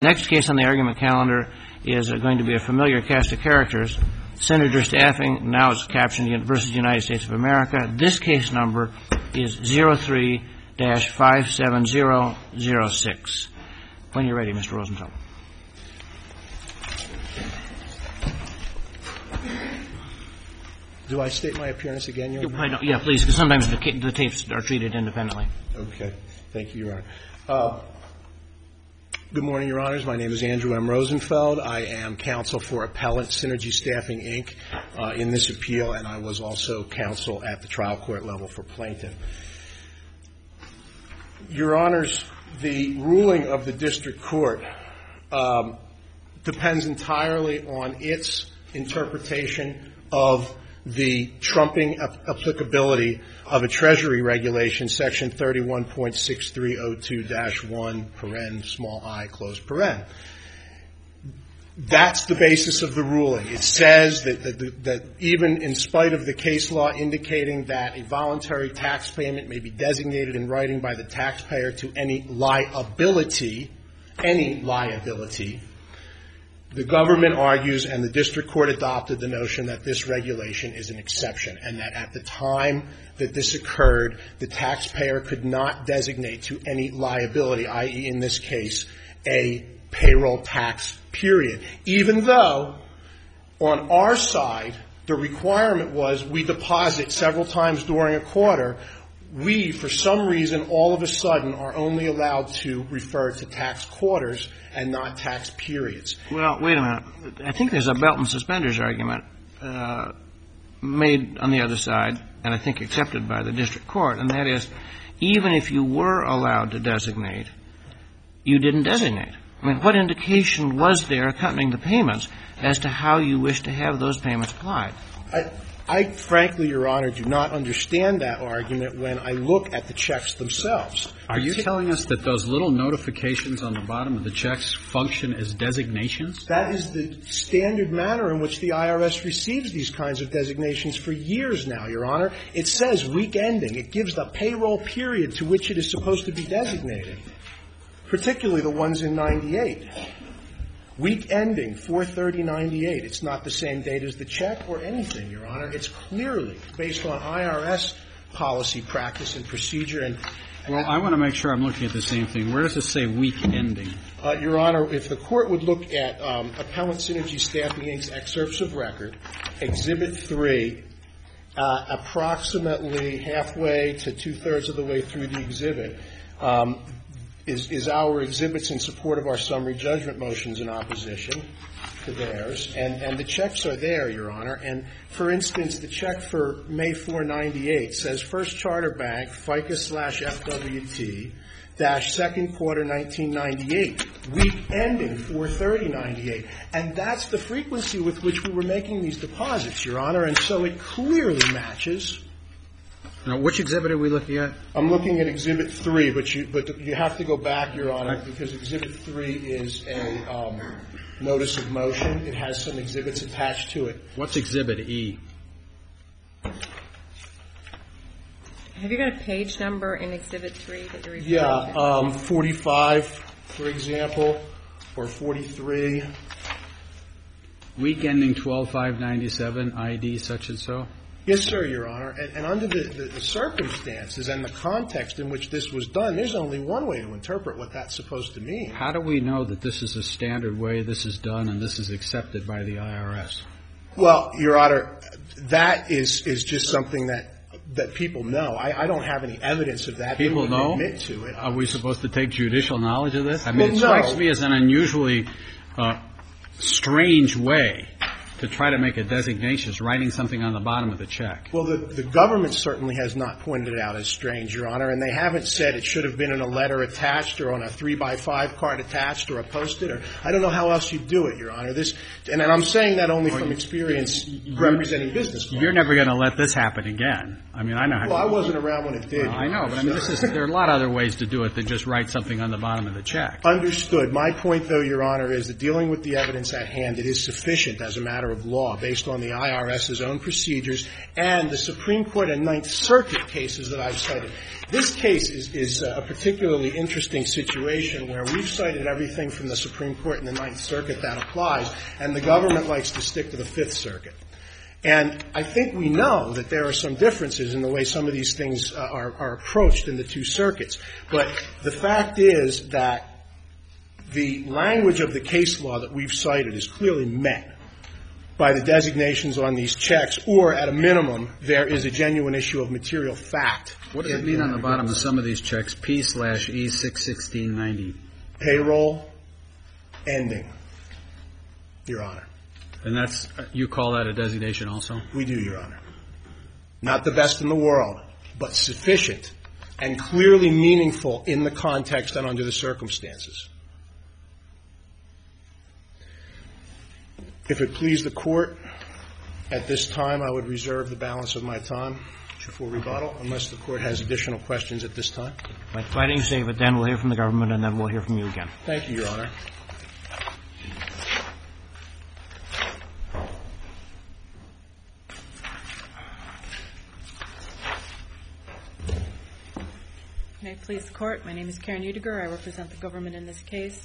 Next case on the argument calendar is going to be a familiar cast of characters. Senator Staffing, now it's captioned versus United States of America. This case number is 03-57006. When you're ready, Mr. Rosenthal. Do I state my appearance again, Your Honor? Yeah, please, because sometimes the tapes are treated independently. Okay. Thank you, Your Honor. Good morning, Your Honors. My name is Andrew M. Rosenfeld. I am counsel for Appellant Synergy Staffing, Inc. In this appeal, and I was also counsel at the trial court level for plaintiff. Your Honors, the ruling of the district court depends entirely on its interpretation of the trumping applicability of a Treasury regulation, Section 31.6302-1, paren, small I, close paren. That's the basis of the ruling. It says that even in spite of the case law indicating that a voluntary tax payment may be designated in writing by the taxpayer to any liability, the government argues, and the district court adopted the notion that this regulation is an exception, and that at the time that this occurred, the taxpayer could not designate to any liability, i.e., in this case, a payroll tax period. Even though, on our side, the requirement was we deposit several times during a quarter, we, for some reason, all of a sudden are only allowed to refer to tax quarters and not tax periods. Well, wait a minute. I think there's a belt and suspenders argument made on the other side, and I think accepted by the district court, and that is, even if you were allowed to designate, you didn't designate. I mean, what indication was there accompanying the payments as to how you wish to have those payments applied? I frankly, Your Honor, do not understand that argument when I look at the checks themselves. Are you telling us that those little notifications on the bottom of the checks function as designations? That is the standard manner in which the IRS receives these kinds of designations for years now, Your Honor. It says week ending. It gives the payroll period to which it is supposed to be designated, particularly the ones in 98. Week ending, 4/30/98. It's not the same date as the check or anything, Your Honor. It's clearly based on IRS policy, practice, and procedure. And well, I want to make sure I'm looking at the same thing. Where does it say week ending? Your Honor, if the court would look at Appellant Synergy Staffing, Inc.'s excerpts of record, Exhibit 3, approximately halfway to two-thirds of the way through the exhibit, is our exhibits in support of our summary judgment motions in opposition to theirs. And the checks are there, Your Honor. And, for instance, the check for May 4/98 says First Charter Bank, FICA/FWT, second quarter 1998, week ending 4/30/98. And that's the frequency with which we were making these deposits, Your Honor. And so it clearly matches. Now, which exhibit are we looking at? I'm looking at Exhibit 3, but you have to go back, Your Honor, because Exhibit 3 is a notice of motion. It has some exhibits attached to it. What's Exhibit E? Have you got a page number in Exhibit 3 that you're referring to? Yeah, 45, for example, or 43. Week ending 12/5/97, ID such and so? Yes, sir, Your Honor. And under the circumstances and the context in which this was done, there's only one way to interpret what that's supposed to mean. How do we know that this is a standard way this is done and this is accepted by the IRS? Well, Your Honor, that is just something that people know. I don't have any evidence of that. People know? Admit to it. Are we supposed to take judicial knowledge of this? I mean, well, it strikes me as an unusually strange way to try to make a designation, is writing something on the bottom of the check. Well, the government certainly has not pointed it out as strange, Your Honor, and they haven't said it should have been in a letter attached or on a 3x5 card attached or a Post-it, or I don't know how else you'd do it, Your Honor. And I'm saying that only from experience representing business clients. You're never going to let this happen again. I mean, I know how. Well, I wasn't around when it did. Well, I know, but I mean, there are a lot of other ways to do it than just write something on the bottom of the check. Understood. My point, though, Your Honor, is that dealing with the evidence at hand, it is sufficient as a matter matter of law based on the IRS's own procedures and the Supreme Court and Ninth Circuit cases that I've cited. This case is a particularly interesting situation where we've cited everything from the Supreme Court and the Ninth Circuit that applies, and the government likes to stick to the Fifth Circuit. And I think we know that there are some differences in the way some of these things are approached in the two circuits. But the fact is that the language of the case law that we've cited is clearly met by the designations on these checks, or at a minimum, there is a genuine issue of material fact. What does it mean on the bottom of some of these checks, P/E61690? Payroll ending, Your Honor. And that's, you call that a designation also? We do, Your Honor. Not the best in the world, but sufficient and clearly meaningful in the context and under the circumstances. If it please the Court, at this time I would reserve the balance of my time for rebuttal, unless the Court has additional questions at this time. Why don't you save it then? We'll hear from the government, and then we'll hear from you again. Thank you, Your Honor. May it please the Court. My name is Karen Udiger. I represent the government in this case.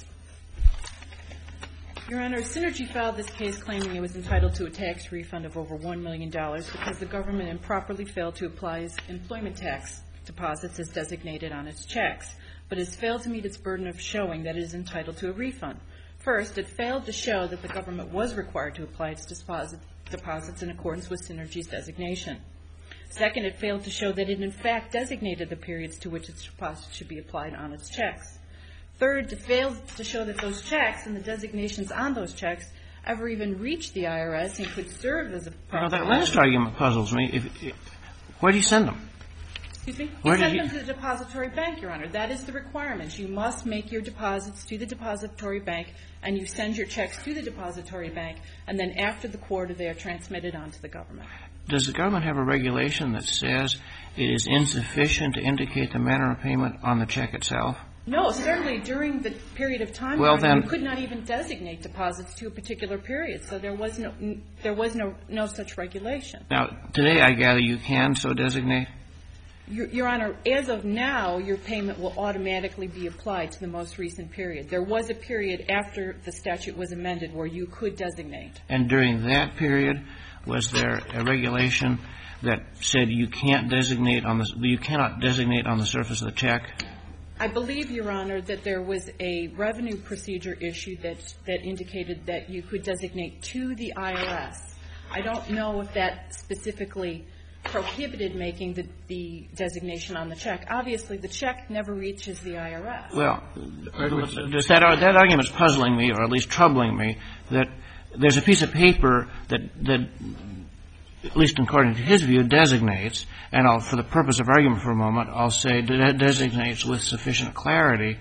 Your Honor, Synergy filed this case claiming it was entitled to a tax refund of over $1 million because the government improperly failed to apply its employment tax deposits as designated on its checks, but has failed to meet its burden of showing that it is entitled to a refund. First, it failed to show that the government was required to apply its deposits in accordance with Synergy's designation. Second, it failed to show that it in fact designated the periods to which its deposits should be applied on its checks. Third, it failed to show that those checks and the designations on those checks ever even reached the IRS and could serve as a Well, that last argument puzzles me. Where do you send them? Excuse me? You send them to the depository bank, Your Honor. That is the requirement. You must make your deposits to the depository bank, and you send your checks to the depository bank, and then after the quarter they are transmitted on to the government. Does the government have a regulation that says it is insufficient to indicate the manner of payment on the check itself? No, certainly during the period of time, well, then, you could not even designate deposits to a particular period, so there was no such regulation. Now, today I gather you can so designate? Your Honor, as of now, your payment will automatically be applied to the most recent period. There was a period after the statute was amended where you could designate. And during that period, was there a regulation that said you cannot designate on the surface of the check? I believe, Your Honor, that there was a revenue procedure issued that indicated that you could designate to the IRS. I don't know if that specifically prohibited making the designation on the check. Obviously, the check never reaches the IRS. Well, that argument is puzzling me, or at least troubling me, that there's a piece of paper that at least according to his view, designates, and for the purpose of argument for a moment, I'll say designates with sufficient clarity.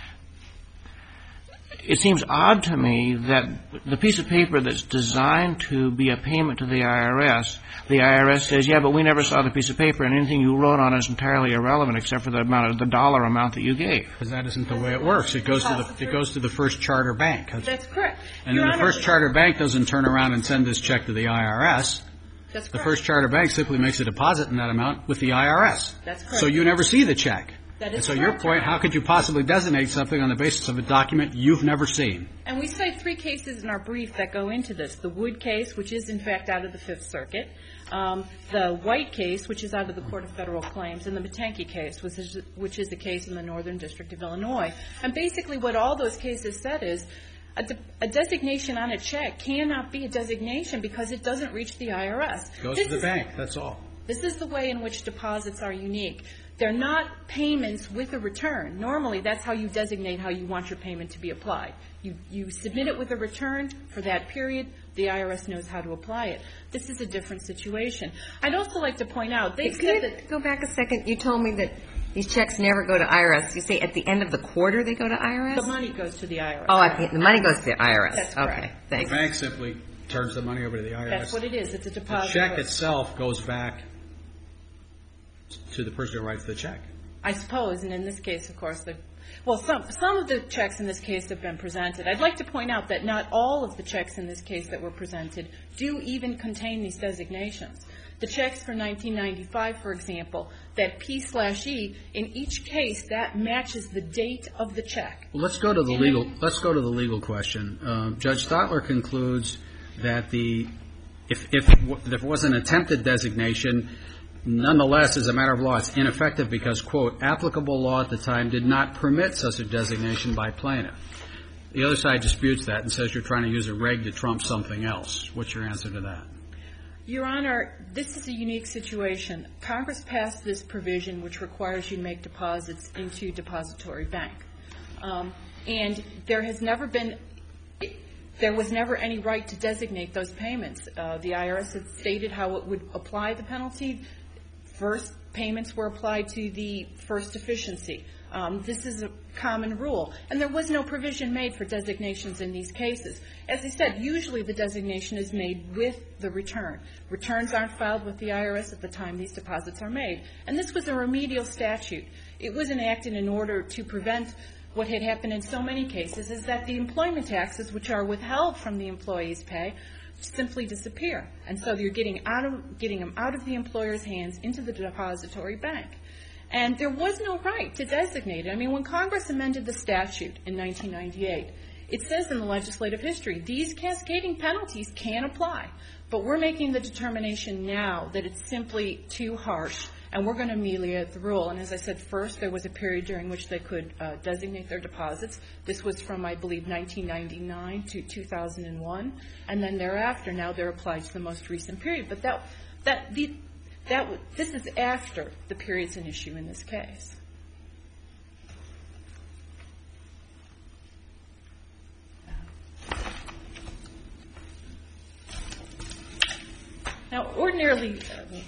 It seems odd to me that the piece of paper that's designed to be a payment to the IRS says, yeah, but we never saw the piece of paper, and anything you wrote on it is entirely irrelevant except for the dollar amount that you gave. Because that isn't the way it works. It goes to the First Charter Bank. That's correct. And then the First Charter Bank doesn't turn around and send this check to the IRS. That's correct. The First Charter Bank simply makes a deposit in that amount with the IRS. That's correct. So you never see the check. That is and so correct. your point, how could you possibly designate something on the basis of a document you've never seen? And we cite 3 cases in our brief that go into this. The Wood case, which is in fact out of the Fifth Circuit, the White case, which is out of the Court of Federal Claims, and the Matanke case, which is the case in the Northern District of Illinois. And basically what all those cases said is a designation on a check cannot be a designation because it doesn't reach the IRS. It goes to the bank, that's all. This is the way in which deposits are unique. They're not payments with a return. Normally, that's how you designate how you want your payment to be applied. You submit it with a return for that period. The IRS knows how to apply it. This is a different situation. I'd also like to point out, they said that... Go back a second. You told me that these checks never go to IRS. You say at the end of the quarter they go to IRS? The money goes to the IRS. Oh, the money goes to the IRS. That's correct. Okay, thanks. The bank simply turns the money over to the IRS. That's what it is. It's a deposit. The check itself goes back to the person who writes the check. I suppose, and in this case, of course, Well, some of the checks in this case have been presented. I'd like to point out that not all of the checks in this case that were presented do even contain these designations. The checks for 1995, for example, that P/E, in each case, that matches the date of the check. Well, let's go to the legal question. Judge Stotler concludes that if there was an attempted designation, nonetheless, as a matter of law, it's ineffective because, quote, applicable law at the time did not permit such a designation by plaintiff. The other side disputes that and says you're trying to use a reg to trump something else. What's your answer to that? Your Honor, this is a unique situation. Congress passed this provision which requires you to make deposits into depository bank. And there was never any right to designate those payments. The IRS had stated how it would apply the penalty. First, payments were applied to the first deficiency. This is a common rule. And there was no provision made for designations in these cases. As I said, usually the designation is made with the return. Returns aren't filed with the IRS at the time these deposits are made. And this was a remedial statute. It was enacted in order to prevent what had happened in so many cases, is that the employment taxes, which are withheld from the employee's pay, simply disappear. And so you're getting them out of the employer's hands into the depository bank. And there was no right to designate it. I mean, when Congress amended the statute in 1998, it says in the legislative history, these cascading penalties can apply. But we're making the determination now that it's simply too harsh, and we're going to ameliorate the rule. And as I said, first, there was a period during which they could designate their deposits. This was from, I believe, 1999 to 2001. And then thereafter, now they're applied to the most recent period. But this is after the period's an issue in this case. Now, ordinarily,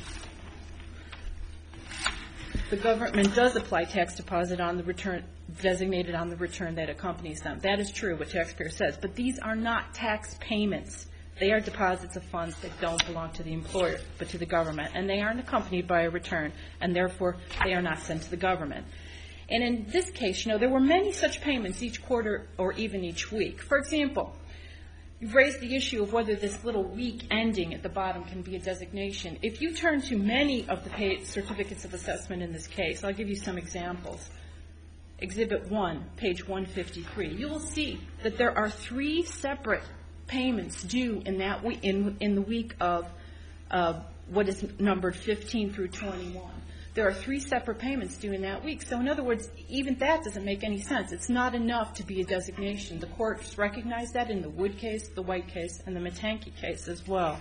the government does apply tax deposit on the return, designated on the return that accompanies them. That is true, what taxpayer says. But these are not tax payments. They are deposits of funds that don't belong to the employer, but to the government. And they aren't accompanied by a return, and therefore they are not sent to the government. And in this case, there were many such payments each quarter or even each week. For example, you've raised the issue of whether this little week ending at the bottom can be a designation. If you turn to many of the paid certificates of assessment in this case, I'll give you some examples. Exhibit 1, page 153, you will see that there are 3 separate payments due in that in the week of what is numbered 15 through 21. There are 3 separate payments due in that week. So in other words, even that doesn't make any sense. It's not enough to be a designation. The courts recognize that in the Wood case, the White case, and the Matanke case as well.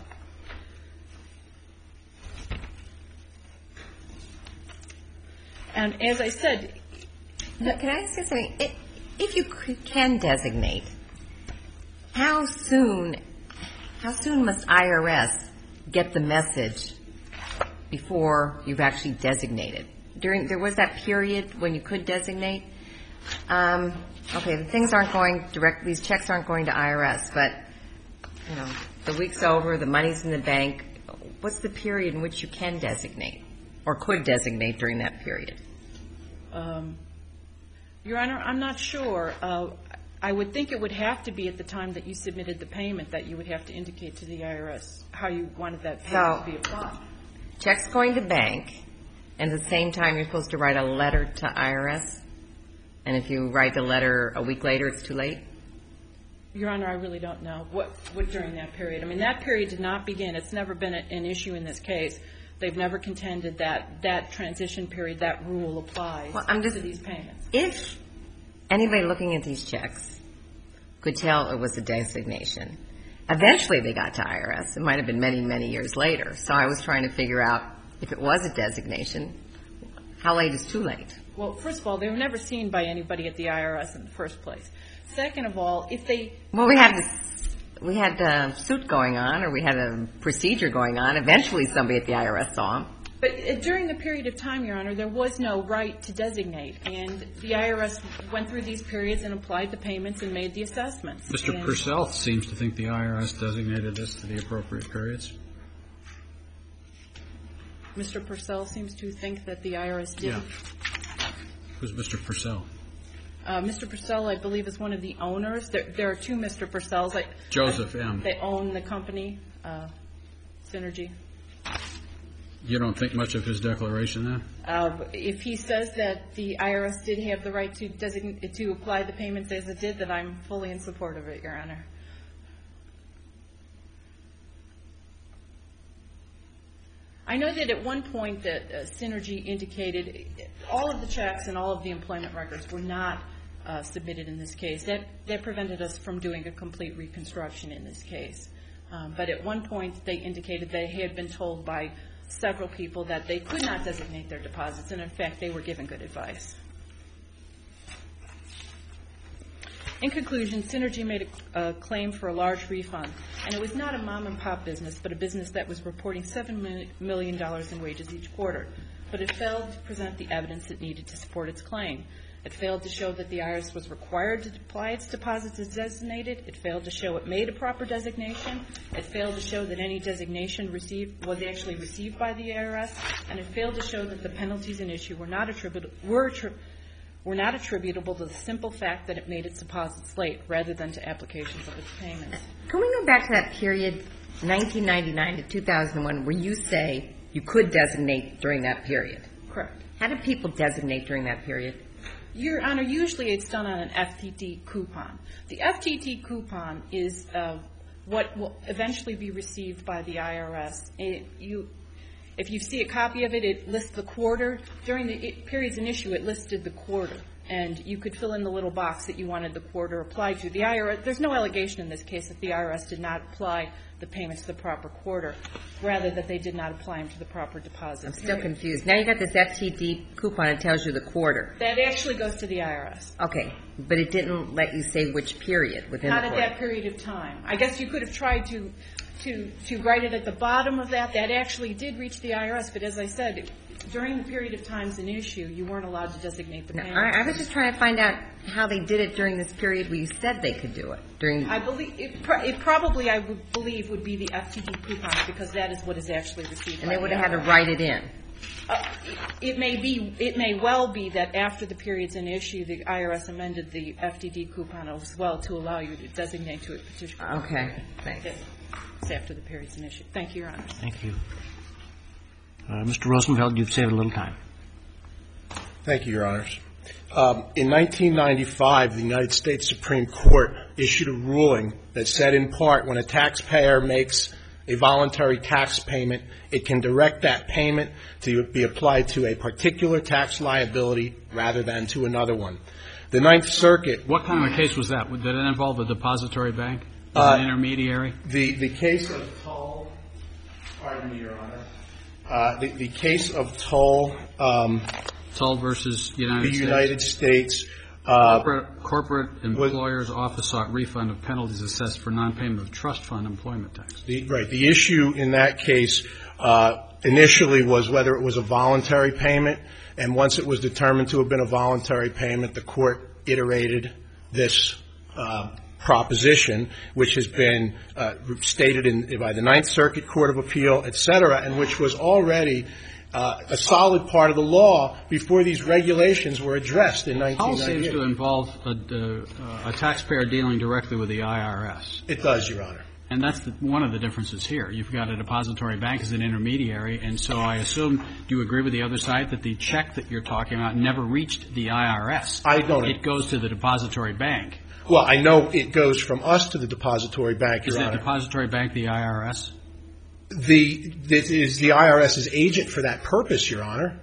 And as I said, can I say something? If you can designate, how soon must IRS get the message before you've actually designated? There was that period when you could designate. Okay, things aren't going direct. These checks aren't going to IRS, but the week's over, the money's in the bank. What's the period in which you can designate or could designate during that period? Your Honor, I'm not sure. I would think it would have to be at the time that you submitted the payment that you would have to indicate to the IRS how you wanted that payment to be applied. Check's going to bank, and at the same time you're supposed to write a letter to IRS? And if you write the letter a week later, it's too late? Your Honor, I really don't know what during that period. I mean, that period did not begin. It's never been an issue in this case. They've never contended that transition period, that rule applies to these payments. If anybody looking at these checks could tell it was a designation, eventually they got to IRS. It might have been many, many years later. So I was trying to figure out if it was a designation, how late is too late? Well, first of all, they were never seen by anybody at the IRS in the first place. Second of all, if they... Well, we had a suit going on, or we had a procedure going on. Eventually somebody at the IRS saw them. But during the period of time, Your Honor, there was no right to designate. And the IRS went through these periods and applied the payments and made the assessments. Mr. Purcell seems to think the IRS designated this to the appropriate periods. Mr. Purcell seems to think that the IRS did. Yeah. Who's Mr. Purcell? Mr. Purcell, I believe, is one of the owners. There are two Mr. Purcells. Joseph M. They own the company, Synergy. You don't think much of his declaration then? If he says that the IRS did have the right to apply the payments as it did, then I'm fully in support of it, Your Honor. I know that at one point that Synergy indicated all of the checks and all of the employment records were not submitted in this case. That prevented us from doing a complete reconstruction in this case. But at one point they indicated they had been told by several people that they could not designate their deposits, and in fact they were given good advice. In conclusion, Synergy made a claim for a large refund, and it was not a mom-and-pop business, but a business that was reporting $7 million in wages each quarter. But it failed to present the evidence it needed to support its claim. It failed to show that the IRS was required to apply its deposits as designated. It failed to show it made a proper designation. It failed to show that any designation was actually received by the IRS. And it failed to show that the penalties in issue were not attributable to the simple fact that it made its deposits late rather than to applications of its payments. Can we go back to that period, 1999 to 2001, where you say you could designate during that period? Correct. How did people designate during that period? Your Honor, usually it's done on an FTT coupon. The FTT coupon is what will eventually be received by the IRS. If you see a copy of it, it lists the quarter. During the periods in issue, it listed the quarter. And you could fill in the little box that you wanted the quarter applied to. The IRS, there's no allegation in this case that the IRS did not apply the payments to the proper quarter, rather that they did not apply them to the proper deposit. I'm still confused. Now you got this FTT coupon. It tells you the quarter. That actually goes to the IRS. Okay. But it didn't let you say which period within the quarter. Not at that period of time. I guess you could have tried to write it at the bottom of that. That actually did reach the IRS. But as I said, during the period of times in issue, you weren't allowed to designate the payments. I was just trying to find out how they did it during this period where you said they could do it. I believe it probably, I would believe, would be the FTT coupon, because that is what is actually received. And they would have had to write it in. It may well be that after the periods in issue, the IRS amended the FTT coupon as well to allow you to designate to a particular. Okay. Thanks. It's after the periods in issue. Thank you, Your Honor. Thank you. Mr. Rosenfeld, you've saved a little time. Thank you, Your Honors. In 1995, the United States Supreme Court issued a ruling that said, in part, when a taxpayer makes a voluntary tax payment, it can direct that payment to be applied to a particular tax liability rather than to another one. The Ninth Circuit. What kind of a case was that? Did it involve a depository bank? An intermediary? The case of Toll. Pardon me, Your Honor. The case of Toll. Toll versus United States. The United States. Corporate employer's office sought refund of penalties assessed for non-payment of trust fund employment tax. Right. The issue in that case initially was whether it was a voluntary payment, and once it was determined to have been a voluntary payment, the court iterated this proposition, which has been stated by the Ninth Circuit Court of Appeal, et cetera, and which was already a solid part of the law before these regulations were addressed in 1998. All seems to involve a taxpayer dealing directly with the IRS. It does, Your Honor. And that's one of the differences here. You've got a depository bank as an intermediary, and so I assume, do you agree with the other side that the check that you're talking about never reached the IRS? I don't. It goes to the depository bank. Well, I know it goes from us to the depository bank, Your Honor. Is the depository bank the IRS? This is the IRS's agent for that purpose, Your Honor.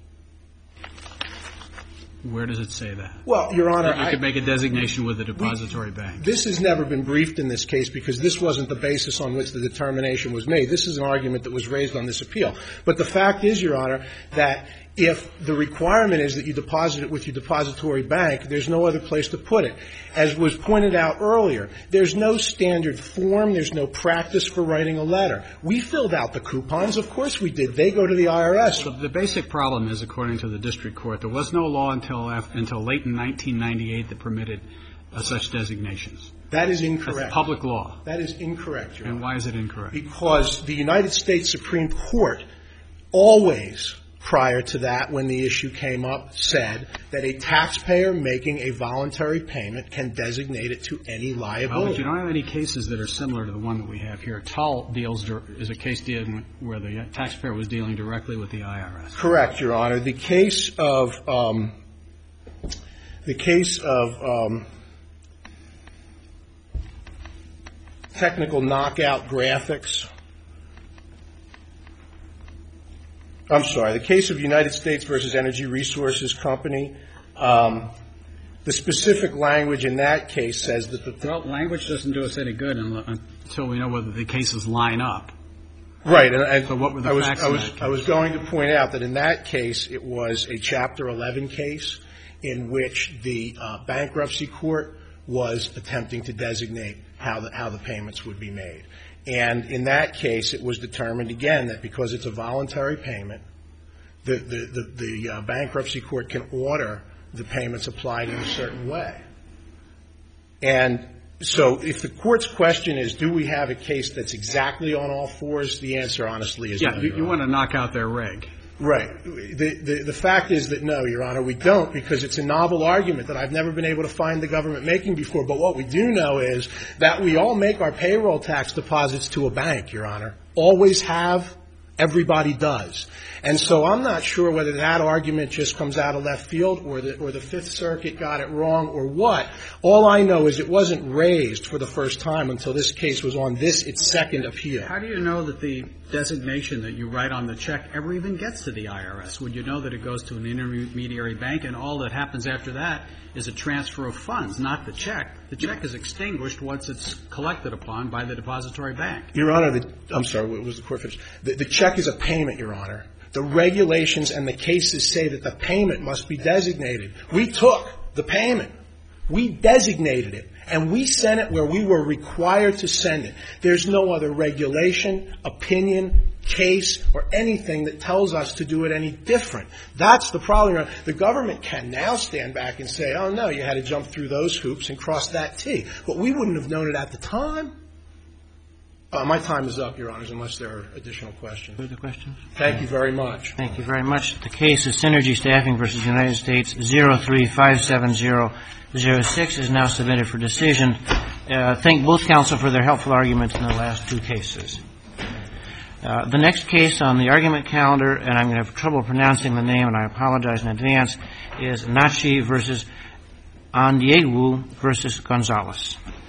Where does it say that? Well, Your Honor, you could make a designation with the depository bank. This has never been briefed in this case because this wasn't the basis on which the determination was made. This is an argument that was raised on this appeal. But the fact is, Your Honor, that if the requirement is that you deposit it with your depository bank, there's no other place to put it. As was pointed out earlier, there's no standard form. There's no practice for writing a letter. We filled out the coupons. Of course we did. They go to the IRS. So the basic problem is, according to the district court, there was no law until late in 1998 that permitted such designations. That is incorrect. That's public law. That is incorrect, Your Honor. And why is it incorrect? Because the United States Supreme Court always prior to that, when the issue came up, said that a taxpayer making a voluntary payment can designate it to any liability. Well, but you don't have any cases that are similar to the one that we have here. Tull is a case dealing where the taxpayer was dealing directly with the IRS. Correct, Your Honor. The case of Technical Knockout Graphics. I'm sorry, the case of United States versus Energy Resources Company, the specific language in that case says that Well, language doesn't do us any good until we know whether the cases line up. Right. And so what were the facts in that case? I was going to point out that in that case, it was a Chapter 11 case in which the bankruptcy court was attempting to designate how the payments would be made. And in that case, it was determined, again, that because it's a voluntary payment, the bankruptcy court can order the payments applied in a certain way. And so if the court's question is, do we have a case that's exactly on all fours, the answer, honestly, is no. Yeah, you want to knock out their reg. Right. The fact is that, no, Your Honor, we don't, because it's a novel argument that I've never been able to find the government making before. But what we do know is that we all make our payroll tax deposits to a bank, Your Honor. Always have. Everybody does. And so I'm not sure whether that argument just comes out of left field or the Fifth Circuit got it wrong or what. All I know is it wasn't raised for the first time until this case was on its second appeal. How do you know that the designation that you write on the check ever even gets to the IRS? Would you know that it goes to an intermediary bank and all that happens after that is a transfer of funds, not the check? The check is extinguished once it's collected upon by the depository bank. Your Honor, I'm sorry, what was the court finish? The check is a payment, Your Honor. The regulations and the cases say that the payment must be designated. We took the payment. We designated it. And we sent it where we were required to send it. There's no other regulation, opinion, case, or anything that tells us to do it any different. That's the problem. The government can now stand back and say, oh, no, you had to jump through those hoops and cross that T. But we wouldn't have known it at the time. My time is up, Your Honors, unless there are additional questions. Further questions? Thank you very much. Thank you very much. The case is Synergy Staffing versus United States 0357006 is now submitted for decision. Thank both counsel for their helpful arguments in the last two cases. The next case on the argument calendar, and I'm going to have trouble pronouncing the name, and I apologize in advance, is Nachi versus Andiegu versus Gonzalez.